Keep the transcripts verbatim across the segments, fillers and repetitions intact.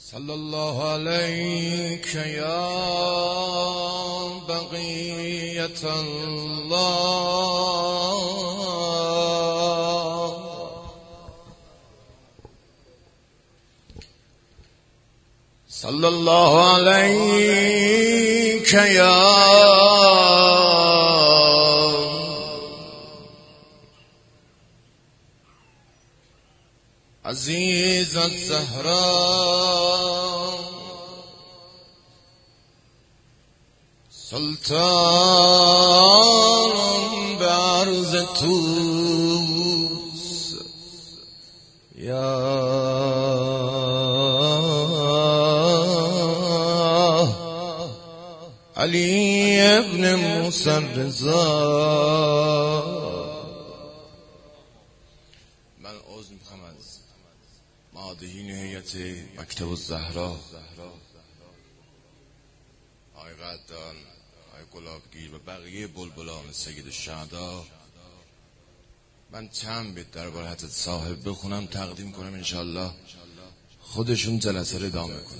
صلی الله علیک یا بقیت الله صلی الله علیک یا عزیز الزهرا سلطان به عرض توس یا علی ابن موسی الرضا. من عذر میخوام از مادهین هیئت مکتب الزهرا، آقای قدان، آقای گلابگیر و بقیه بلبلان سید الشهدا. من چند بیت درباره حضرت صاحب بخونم تقدیم کنم، انشالله خودشون جلسه رو ادامه کنم.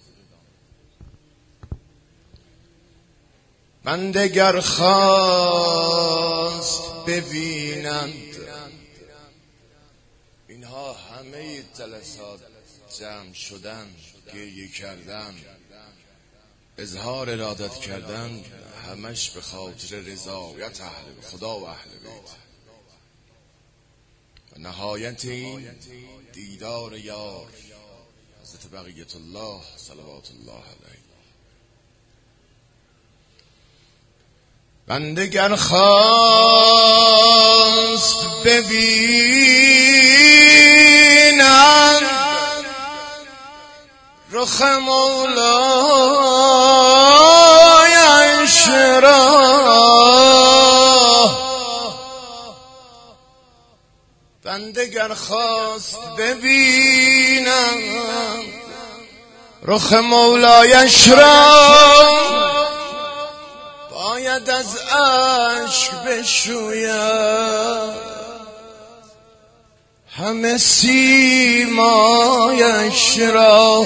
من دگر خواست ببینند، اینها همه جلسات جمع شدن، گریه کردن، اظهار ارادت کردن، همش به خاطر رضایت اهل خدا و اهل بیت و نهایت این دیدار یار حضرت بقیت الله صلوات الله علیه. من دگر خواست ببینم رخ مولایش را، من دگر خواست ببینم رخ مولایش را، باید از اشک بشویم همه سیمایش را.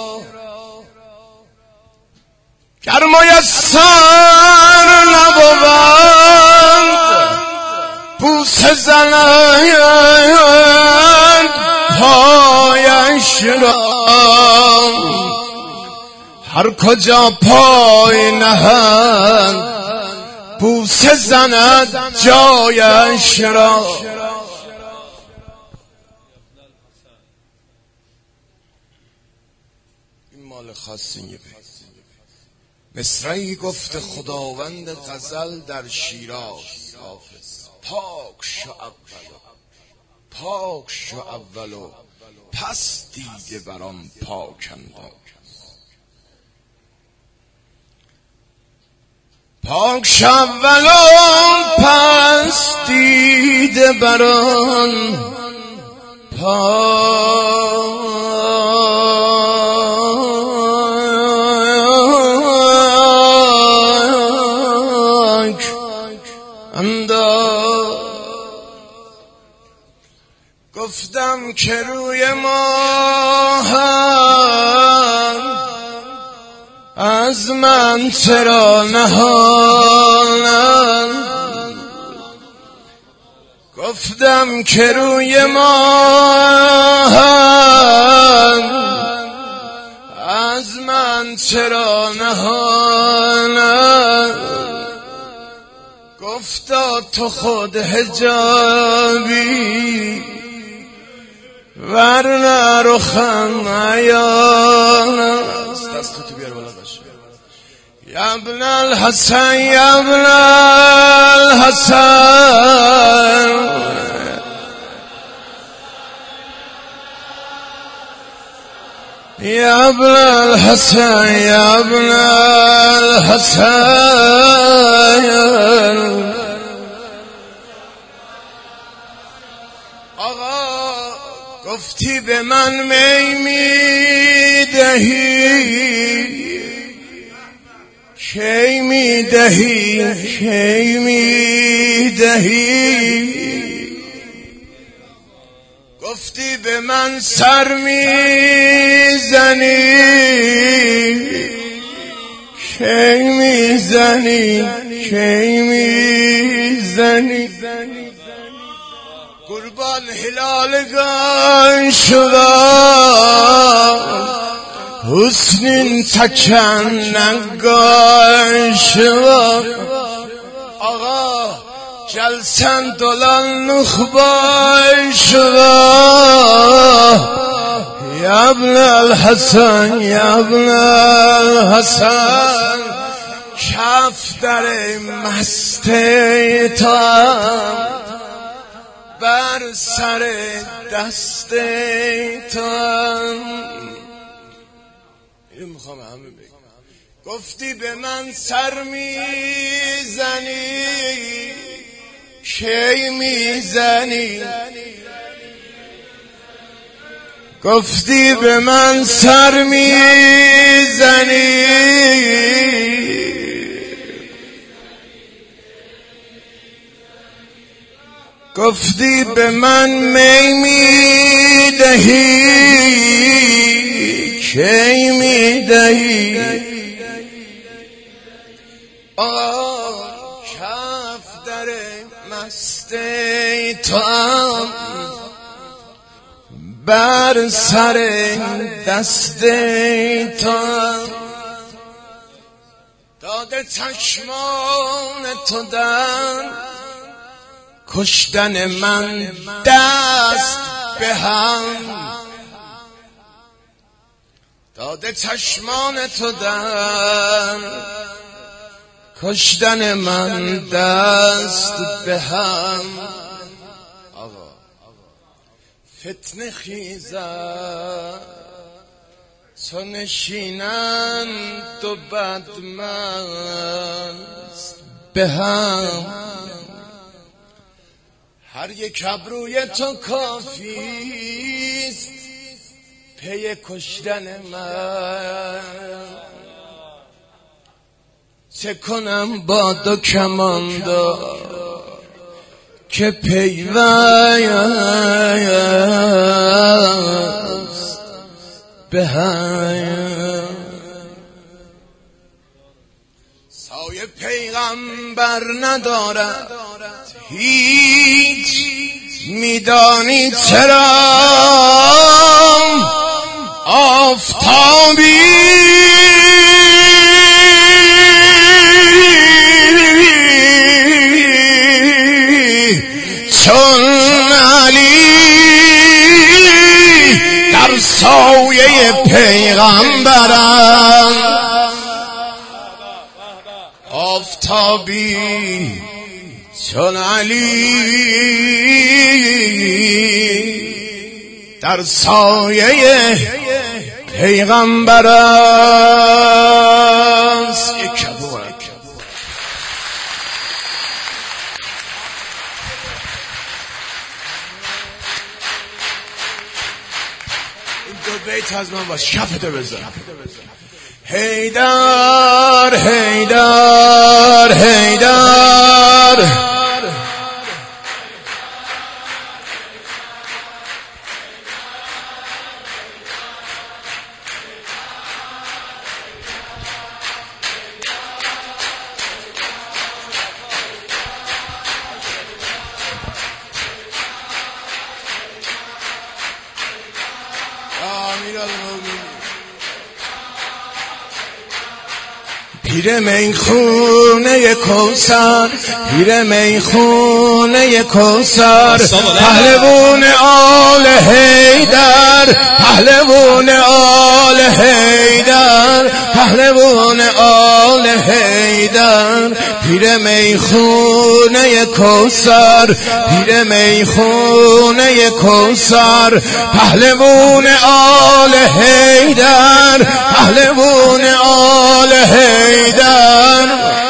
گر میسر نبود بوسه زنند پایش را، هر کجا پای نهند بوسه زند جایش را. این مال خاصیه. مصرعی گفت خداوند غزل در شیراز، حافظ پاک شو اولو، پاک شو اولو پس دیده برام پاکندم. پاک شو اولو پس دیده برام پاک گفتم که روی ما از من چرا نهانند، گفتم که روی ما از من چرا نهانند، گفتا تو خود حجابی ورنه رخم عیان است. دستو تو بیار بالا باشه. یا ابن الحسن یا ابن الحسن یا ابن الحسن یا ابن الحسن. گفتی به من می میدهی کی میدهی کی میدهی، گفتی به من سر میزنی کی میزنی کی میزنی قربان هلالگان شدم حسنین تکننگان شدم آقا جلسن دلال نخبای شدم یا ابن الحسن یا ابن الحسن کف در مسته تا بر سر دست تو اینو میخوام همه بگم. گفتی به من سر میزنی کی میزنی گفتی به من سر میزنی گفتی به من می میدهی کی میدهی آه کف در مسته تو بر سر دست تو داده چشمان تو دن کشتن من دست به هم داده چشمان تو دن کشتن من دست به هم آقا فتنه خیزد تو نشینند و بدمست به هم هر یک ابروی تو کافیست پی کشتن من چه کنم با دو کماندار که پیوست به هم سایه پیغمبر ندارد هیچ میدانی چرا آفتابی چون علی در سایه پیغمبرم آفتابی چون علی در سایه پیغمبر است یک کبور این دو بیت از من باش کفتو بذار حیدر حیدر حیدر پیر میخونه کوثر پیر میخونه کوثر پهلوان آل حیدر پهلوان آل حیدر پهلوان آل حیدر پیر میخونه کوثر پیر میخونه کوثر پهلوان آل حیدر پهلوان آل حیدر